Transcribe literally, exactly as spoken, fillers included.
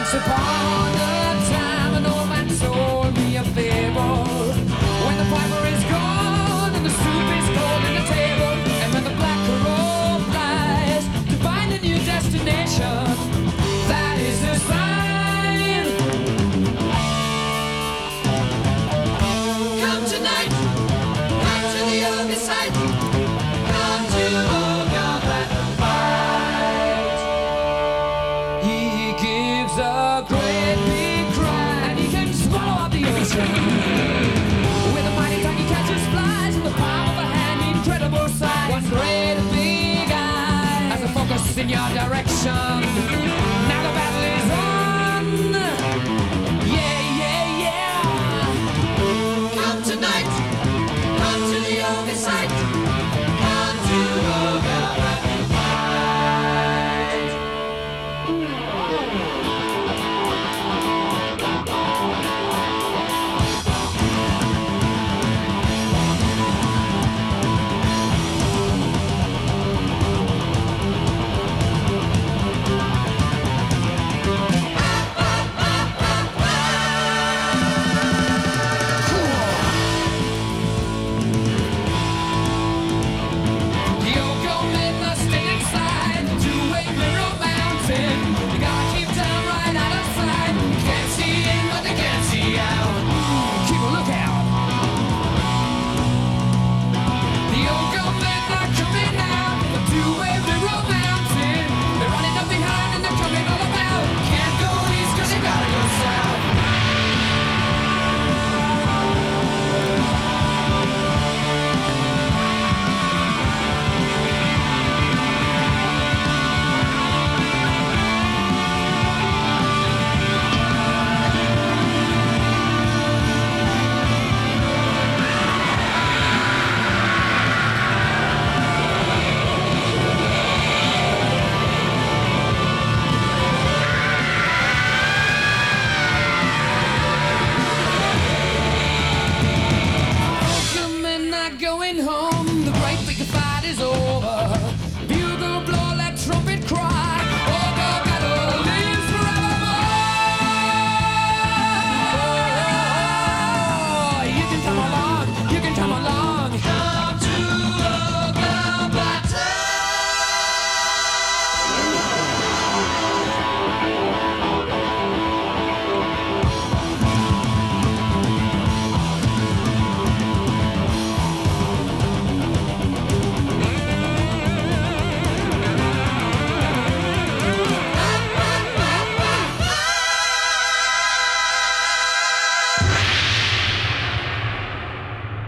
Once upon a time, an old man told me a fable. When the piper is gone and the soup is cold in the table, and when the black crow flies to find a new destination, that is the sign. Come tonight, come to the other side, come to Ogre Black fight. He gives a great big cry, and he can swallow up the ocean. With a mighty tongue he catches flies in the palm of a hand, incredible size. One great big eye has a focus in your direction.